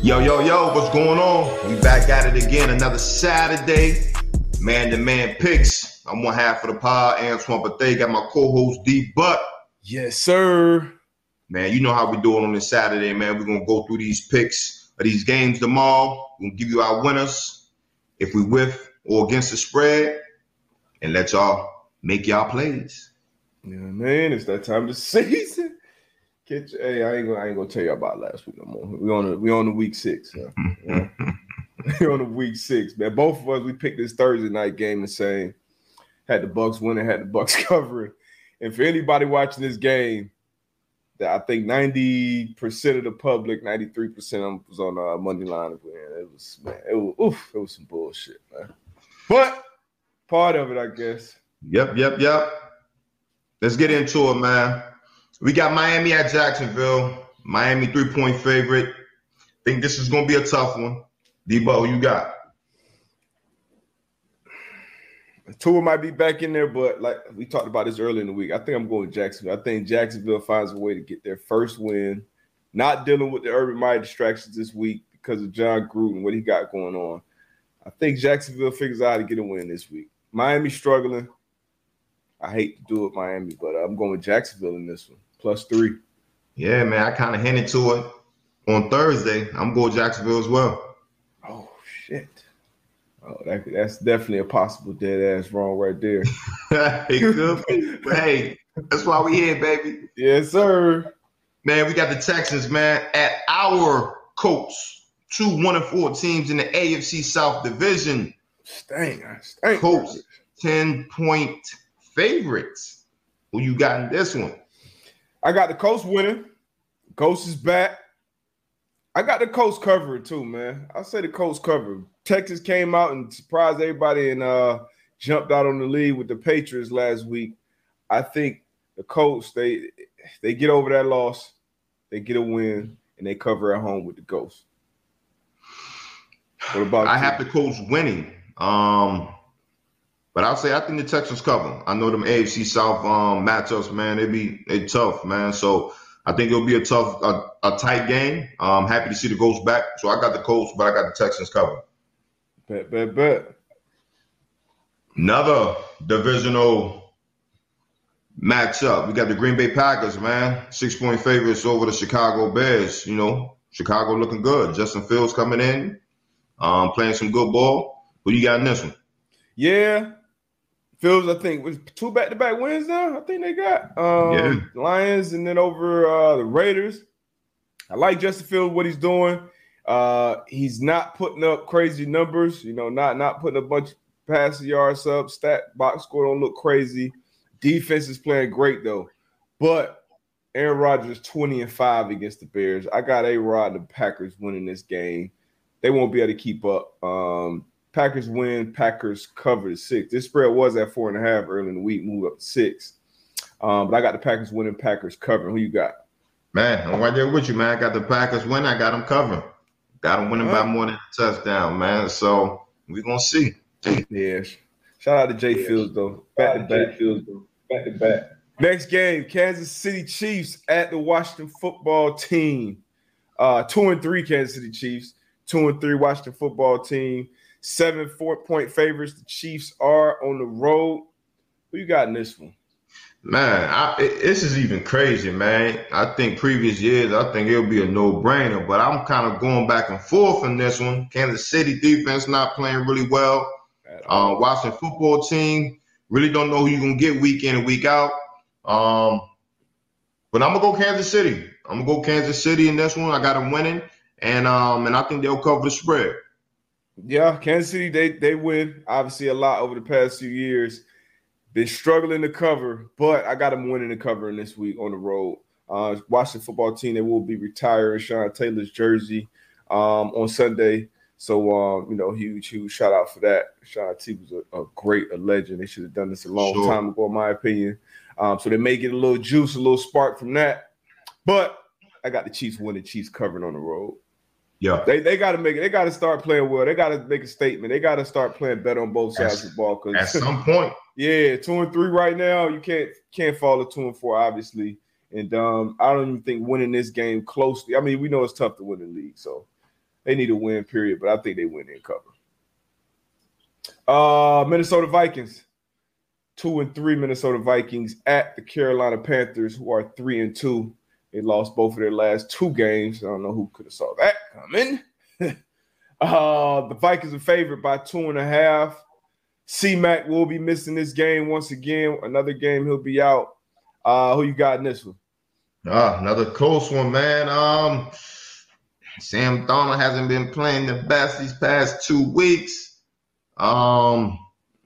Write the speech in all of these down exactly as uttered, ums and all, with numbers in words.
Yo, yo, yo, what's going on? We back at it again, another Saturday. Man-to-man picks. I'm one half of the pod, Antoine Bethea. Got my co-host, D Butt. Yes, sir. Man, you know how we doing on this Saturday, man. We're going to go through these picks of these games tomorrow. We're going to give you our winners if we whiff or against the spread, and let y'all make y'all plays. Yeah, man, it's that time of the season. Catch, hey, I ain't gonna, I ain't gonna tell you about last week no more. We on the, we on the week six. Huh? Yeah. we on the week six, man. Both of us, we picked this Thursday night game the same. Had the Bucks winning, had the Bucks covering. And for anybody watching this game, that I think ninety percent of the public, ninety-three percent was on uh, money line to win. It was, man, it was, oof, it was some bullshit, man. But part of it, I guess. Yep, yep, yep. Let's get into it, man. We got Miami at Jacksonville. Miami three-point favorite. Think this is going to be a tough one. D-Bo, who you got? Tua might be back in there, but like we talked about this earlier in the week, I think I'm going Jacksonville. I think Jacksonville finds a way to get their first win, not dealing with the Urban Meyer distractions this week because of John Gruden, what he got going on. I think Jacksonville figures out how to get a win this week. Miami struggling. I hate to do it, Miami, but I'm going with Jacksonville in this one. Plus three. Yeah, man, I kind of hinted to it on Thursday. I'm going Jacksonville as well. Oh, shit. Oh, that, that's definitely a possible dead-ass wrong right there. It could be. But hey, that's why we here, baby. Yes, sir. Man, we got the Texans, man, at our Colts. Two one and four teams in the A F C South Division. Stang, stang. Colts, ten-point favorites. Who you got in this one? I got the Colts winning. Colts is back. I got the Colts covering too, man. I'll say the Colts covering. Texas came out and surprised everybody and uh, jumped out on the lead with the Patriots last week. I think the Colts, they they get over that loss, they get a win, and they cover at home with the Ghosts. What about I you? have the Colts winning. Um, but I'll say I think the Texans cover. I know them A F C South um, matchups, man. They be they tough, man. So I think it'll be a tough, a, a tight game. I'm happy to see the Colts back. So I got the Colts, but I got the Texans cover. Bet, bet, bet. Another divisional matchup. We got the Green Bay Packers, man. Six-point favorites over the Chicago Bears. You know, Chicago looking good. Justin Fields coming in, um, playing some good ball. Who you got in this one? Yeah. Fields, I think, was two back-to-back wins now. I think they got um, Yeah. Lions and then over uh, the Raiders. I like Justin Fields, what he's doing. Uh, he's not putting up crazy numbers, you know, not not putting a bunch of passing yards up. Stat box score don't look crazy. Defense is playing great though. But Aaron Rodgers twenty and five against the Bears. I got A-Rod and the Packers winning this game. They won't be able to keep up. Um, Packers win. Packers cover the six. This spread was at four and a half early in the week, moved up to six. Um, but I got the Packers winning. Packers covering. Who you got? Man, I'm right there with you, man. I got the Packers winning. I got them covering. Got them winning by more than a touchdown, man. So we're going to see. Yeah. Shout out to Jay yeah. Fields, though. Back to back. Fields, though. Back to back. Next game, Kansas City Chiefs at the Washington football team. Uh, two and three Kansas City Chiefs. Two and three Washington football team. Seven four-point favorites. The Chiefs are on the road. Who you got in this one? Man, I, it, this is even crazy, man. I think previous years, I think it'll be a no-brainer, but I'm kind of going back and forth in this one. Kansas City defense not playing really well. Uh, Washington football team really don't know who you're going to get week in and week out. Um, but I'm going to go Kansas City. I'm going to go Kansas City in this one. I got them winning, and um, and I think they'll cover the spread. Yeah, Kansas City, they they win, obviously, a lot over the past few years. Been struggling to cover, but I got them winning the cover in this week on the road. Uh, Washington football team, they will be retiring Sean Taylor's jersey um, on Sunday. So, um, you know, huge, huge shout out for that. Sean T was a, a great, a legend. They should have done this a long sure. time ago, in my opinion. Um, so they may get a little juice, a little spark from that. But I got the Chiefs winning, Chiefs covering on the road. Yeah, they they got to make it. They got to start playing well. They got to make a statement. They got to start playing better on both sides at, of the ball. Cause at some point, yeah, two and three right now. You can't can't fall to two and four, obviously. And um, I don't even think winning this game closely. I mean, we know it's tough to win the league. So They need a win, period. But I think they win and cover. Uh, Minnesota Vikings. Two and three Minnesota Vikings at the Carolina Panthers, who are three and two. They lost both of their last two games. I don't know who could have saw that coming. uh, the Vikings are favored by two and a half. C-Mac will be missing this game once again. Another game he'll be out. Uh, who you got in this one? Ah, another close one, man. Um, Sam Darnold hasn't been playing the best these past two weeks. Um,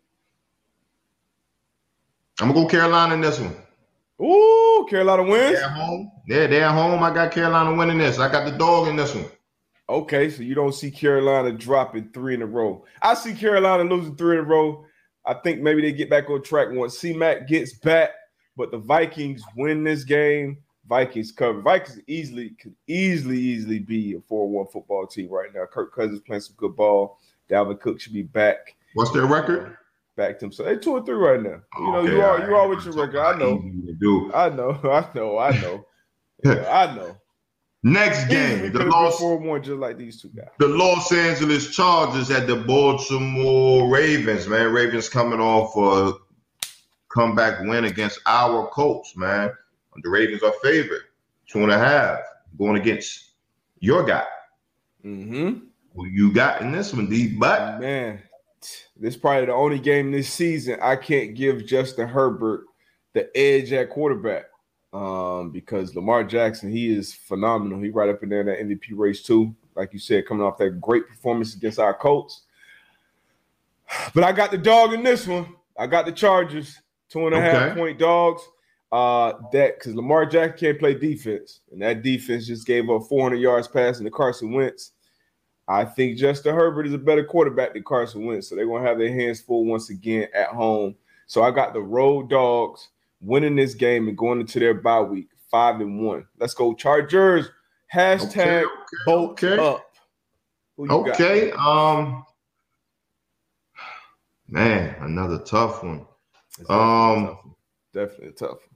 I'm gonna go Carolina in this one. Ooh, Carolina wins. They're at home. Yeah, they're at home. I got Carolina winning this. I got the dog in this one. Okay, so you don't see Carolina dropping three in a row. I see Carolina losing three in a row. I think maybe they get back on track once C-Mac gets back, but the Vikings win this game. Vikings cover. Vikings easily could easily, easily be a four one football team right now. Kirk Cousins playing some good ball. Dalvin Cook should be back. What's their record? Back to him. So they two or three right now. You know, Okay, you are right. you are with your record. I know. I know. I know. I know. Yeah, I know. Next game, the Los, four one just like these two guys. The Los Angeles Chargers at the Baltimore Ravens. Man, Ravens coming off a comeback win against our Colts. Man, the Ravens are favored, two and a half, going against your guy. Mm-hmm. Who you got in this one, D? But man, this is probably the only game this season I can't give Justin Herbert the edge at quarterback. Um, because Lamar Jackson, he is phenomenal. He right up in there in that M V P race too. Like you said, coming off that great performance against our Colts. But I got the dog in this one. I got the Chargers, two and a okay. half point dogs. Uh, that because Lamar Jackson can't play defense, and that defense just gave up four hundred yards passing to Carson Wentz. I think Justin Herbert is a better quarterback than Carson Wentz, so they're gonna have their hands full once again at home. So I got the road dogs winning this game and going into their bye week, five and one. Let's go Chargers. Hashtag okay, okay, bolt okay. up. Okay. Got? Um, man, another tough one. It's um, definitely a tough one.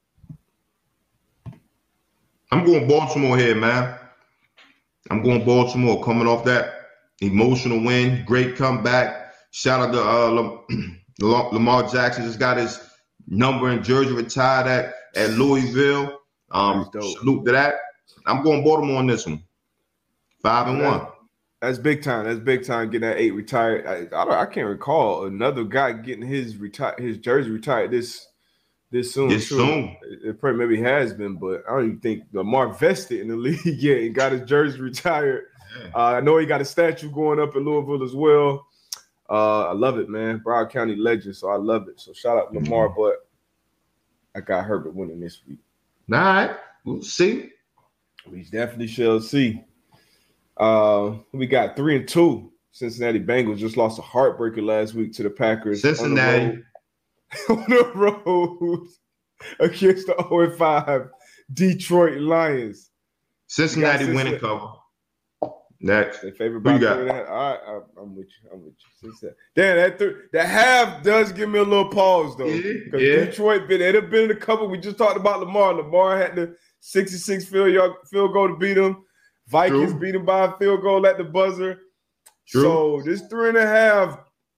I'm going Baltimore here, man. I'm going Baltimore coming off that emotional win. Great comeback. Shout out to uh, Lamar Jackson. Just got his number and jersey retired at, at Louisville. Um, salute to that. I'm going Baltimore on this one. Five and that's, one. That's big time. That's big time getting that eight retired. I, I, don't, I can't recall another guy getting his retire his jersey retired this this soon. This soon. It, it probably maybe has been, but I don't even think Lamar vested in the league yet and got his jersey retired. Yeah. Uh, I know he got a statue going up in Louisville as well. Uh, I love it, man. Broward County legend, so I love it. So shout out Lamar, mm-hmm. but I got Herbert winning this week. All right, we'll see. We definitely shall see. Uh, we got three and two. Cincinnati Bengals just lost a heartbreaker last week to the Packers. Cincinnati on the road, on the road against the oh and five Detroit Lions. Cincinnati winning cover. Next, they favor by three and a half. All right, I, I'm with you. I'm with you. Damn, that th- that half does give me a little pause though, because yeah, yeah. Detroit been it have been a couple. We just talked about Lamar. Lamar had the sixty-six field yard field goal to beat him. Vikings True. beat him by a field goal at the buzzer. True. So this three and a half,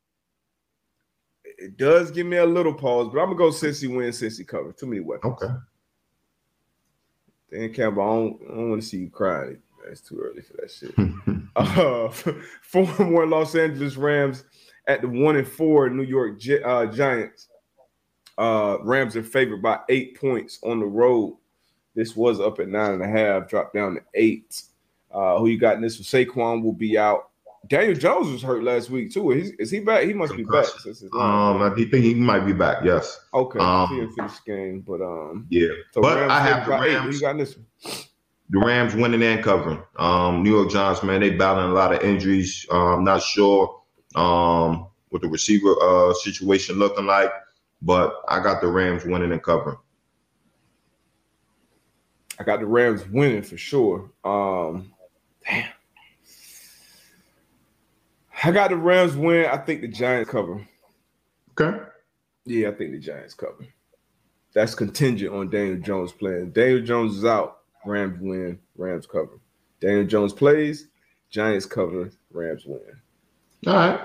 it does give me a little pause, but I'm gonna go Cincy win, Cincy cover. Too many weapons. Okay. Dan Campbell, I don't, I don't want to see you crying. It's too early for that shit. uh, four and one Los Angeles Rams at the one and four New York Gi- uh, Giants. Uh, Rams are favored by eight points on the road. This was up at nine and a half, dropped down to eight. Uh, who you got in this one? Saquon will be out. Daniel Jones was hurt last week too. Is, is he back? He must be back. Since his um, I think he might be back. Yes. Okay. Um, he didn't finish the game, but um, yeah. So but Rams I have the Rams. Rams. Who you got in this one? The Rams winning and covering. Um, New York Giants, man, they battling a lot of injuries. Um, not sure um, what the receiver uh, situation looking like, but I got the Rams winning and covering. I got the Rams winning for sure. Um, damn. I got the Rams win. I think the Giants cover. Okay. Yeah, I think the Giants cover. That's contingent on Daniel Jones playing. Daniel Jones is out. Rams win. Rams cover. Daniel Jones plays. Giants cover, Rams win. All right.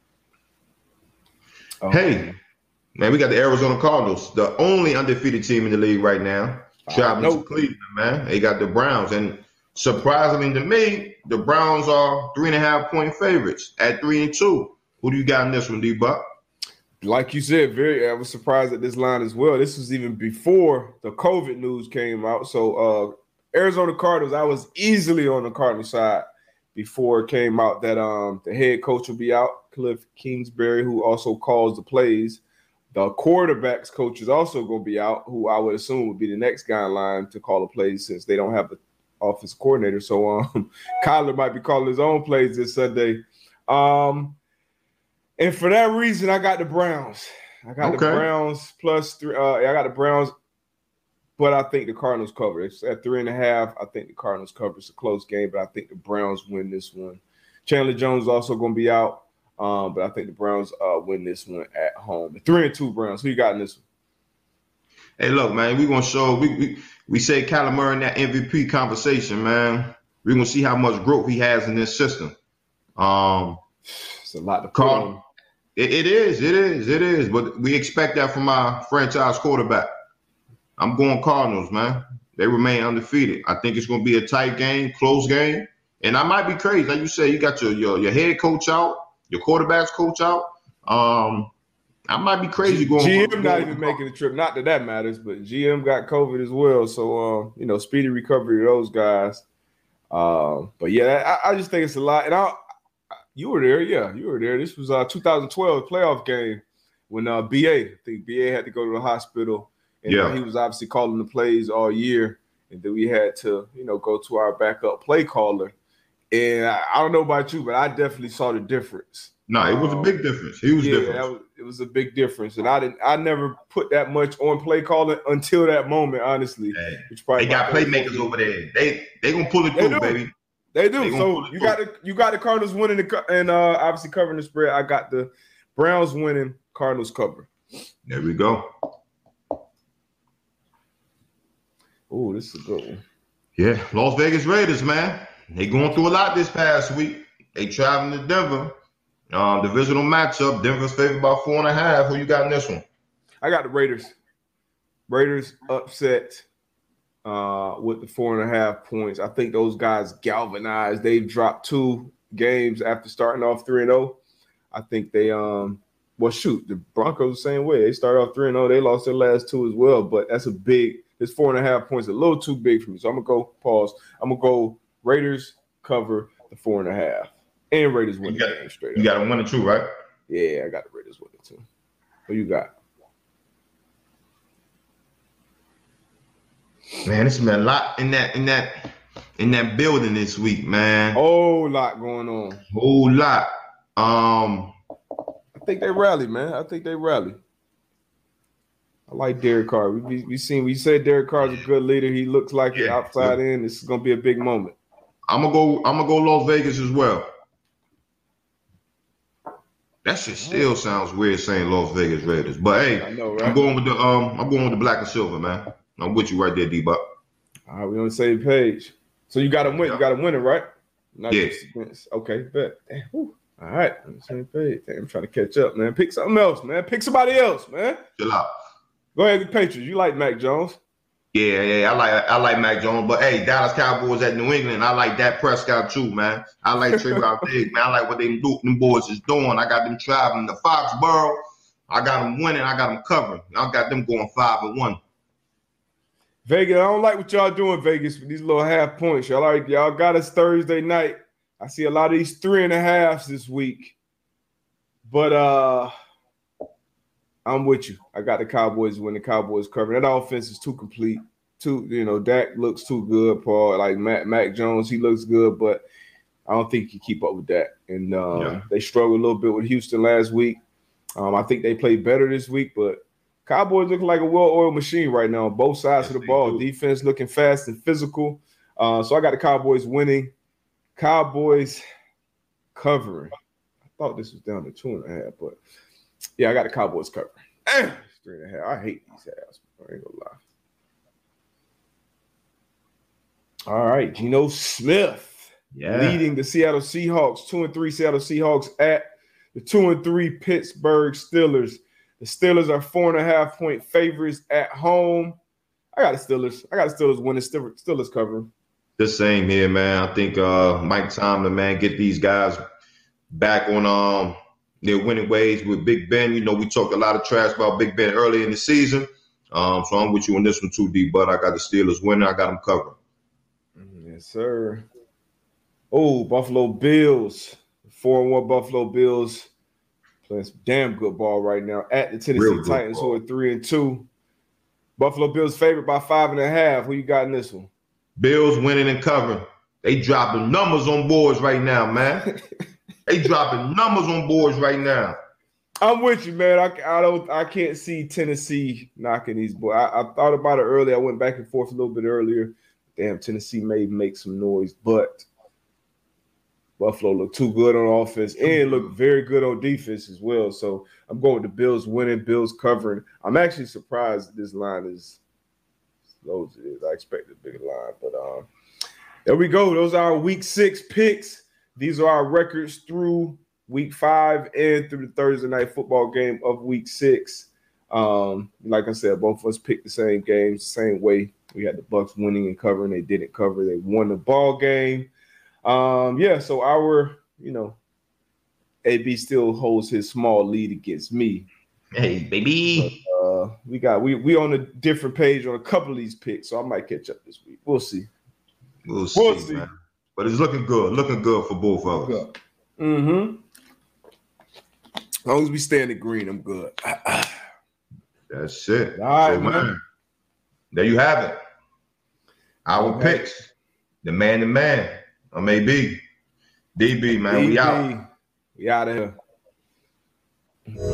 Um, hey, man, we got the Arizona Cardinals, the only undefeated team in the league right now, traveling to Cleveland, man. They got the Browns. And surprisingly to me, the Browns are three and a half point favorites at three and two. Who do you got in this one, D-Buck? Like you said, very. I was surprised at this line as well. This was even before the COVID news came out. So uh, Arizona Cardinals, I was easily on the Cardinals side before it came out that um, the head coach will be out, Cliff Kingsbury, who also calls the plays. The quarterback's coach is also going to be out, who I would assume would be the next guy in line to call the plays since they don't have the offensive coordinator. So um, Kyler might be calling his own plays this Sunday. Um, and for that reason, I got the Browns. I got okay. the Browns plus three. Uh, I got the Browns, but I think the Cardinals cover. It's at three and a half. I think the Cardinals cover. It's a close game, but I think the Browns win this one. Chandler Jones is also going to be out, um, but I think the Browns uh, win this one at home. The three and two Browns. Who you got in this one? Hey, look, man, we're going to show we, – we, we say Kyler Murray in that M V P conversation, man. We're going to see how much growth he has in this system. Um, it's a lot to put on. It, it is, it is, it is. But we expect that from our franchise quarterback. I'm going Cardinals, man. They remain undefeated. I think it's going to be a tight game, close game. And I might be crazy. Like you said, you got your your, your head coach out, your quarterback's coach out. Um, I might be crazy going. G M going, not even making the trip. Not that that matters, but G M got COVID as well. So, uh, you know, speedy recovery to those guys. Uh, but, yeah, I, I just think it's a lot. And I, you were there. Yeah, you were there. This was uh twenty twelve playoff game when uh, B A, I think B A had to go to the hospital. And yeah. he was obviously calling the plays all year. And then we had to, you know, go to our backup play caller. And I, I don't know about you, but I definitely saw the difference. No, it was um, a big difference. He was yeah, different. That was, it was a big difference. And I didn't I never put that much on play calling until that moment, honestly. Hey, they got playmakers over there. They they gonna pull it through, baby. They do. They so you got the you got the Cardinals winning the and uh, obviously covering the spread. I got the Browns winning, Cardinals cover. There we go. Oh, this is a good one. Yeah, Las Vegas Raiders, man. They going through a lot this past week. They traveling to Denver. Um, divisional matchup. Denver's favored by four and a half. Who you got in this one? I got the Raiders. Raiders upset uh, with the four and a half points. I think those guys galvanized. They've dropped two games after starting off three and zero. I think they um well shoot the Broncos the same way. They started off three and zero. They lost their last two as well. But that's a big. This four and a half points a little too big for me. So I'm gonna go pause. I'm gonna go Raiders cover the four and a half. And Raiders win the game straight up. You got to win it too, right? Yeah, I got the Raiders winning too. What you got? Man, it's been a lot in that in that in that building this week, man. Whole lot going on. Whole lot. Um, I think they rally, man. I think they rally. I like Derek Carr. We we, we seen we said Derek Carr's a good leader. He looks like yeah. it outside in. This is gonna be a big moment. I'm gonna go. I'm gonna go Las Vegas as well. That shit still sounds weird saying Las Vegas Raiders, but hey, I know, right? I'm going with the um. I'm going with the black and silver, man. I'm with you right there, D-Buck. All right, we on the same page. So you got to win. Yeah. You got to win it, right? Not yeah. Okay, bet. All right, on the same page. Damn, I'm trying to catch up, man. Pick something else, man. Pick somebody else, man. Chill out. Go ahead, the Patriots. You like Mac Jones? Yeah, yeah, I like I like Mac Jones, but hey, Dallas Cowboys at New England, I like Dak Prescott too, man. I like Trayvon Diggs, man. I like what they do, them boys is doing. I got them traveling to Foxborough. I got them winning. I got them covering. I got them going five and one. Vegas, I don't like what y'all doing, Vegas, with these little half points. Y'all like y'all got us Thursday night. I see a lot of these three and a halves this week, but uh. I'm with you. I got the Cowboys when the Cowboys covering. That offense is too complete. Too, you know, Dak looks too good, Paul. Like Mac, Mac Jones, he looks good, but I don't think he can keep up with that. And uh, yeah. they struggled a little bit with Houston last week. Um, I think they played better this week, but Cowboys looking like a well-oiled machine right now on both sides yes, of the ball. Do. Defense looking fast and physical. Uh, so I got the Cowboys winning. Cowboys covering. I thought this was down to two and a half, but yeah, I got the Cowboys covering. Three and a half. I hate these halves. I ain't gonna lie. All right, Geno Smith Yeah. leading the Seattle Seahawks, two and three Seattle Seahawks at the two and three Pittsburgh Steelers. The Steelers are four and a half point favorites at home. I got the Steelers. I got the Steelers winning. Steelers covering. The same here, man. I think uh, Mike Tomlin, man, get these guys back on um their winning ways with Big Ben. You know, we talked a lot of trash about Big Ben early in the season. Um, so I'm with you on this one too, D. But I got the Steelers winning. I got them covered. Yes, sir. Oh, Buffalo Bills. Four and one Buffalo Bills playing some damn good ball right now at the Tennessee Titans, who are three and two. Buffalo Bills favored by five and a half. Who you got in this one? Bills winning and covering. They dropping numbers on boards right now, man. They dropping numbers on boards right now. I'm with you, man. I, I don't. I can't see Tennessee knocking these boys. I, I thought about it earlier. I went back and forth a little bit earlier. Damn, Tennessee may make some noise, but Buffalo look too good on offense and look very good on defense as well. So I'm going with the Bills winning, Bills covering. I'm actually surprised that this line is as low as it is. I expected a bigger line, but um, there we go. Those are our week six picks. These are our records through week five and through the Thursday night football game of week six. Um, like I said, both of us picked the same games, same way. We had the Bucks winning and covering. They didn't cover. They won the ball game. Um, yeah, so our, you know, A B still holds his small lead against me. Hey, baby. But, uh, we got we we on a different page on a couple of these picks, so I might catch up this week. We'll see. We'll see, we'll see. Man. But it's looking good. Looking good for both of us. Mm-hmm. As long as we stay in the green, I'm good. That's it. All right, so, man. man. There you have it. Our Okay. picks. The man to man. Or maybe. D B, man. D B. We out. We out of here.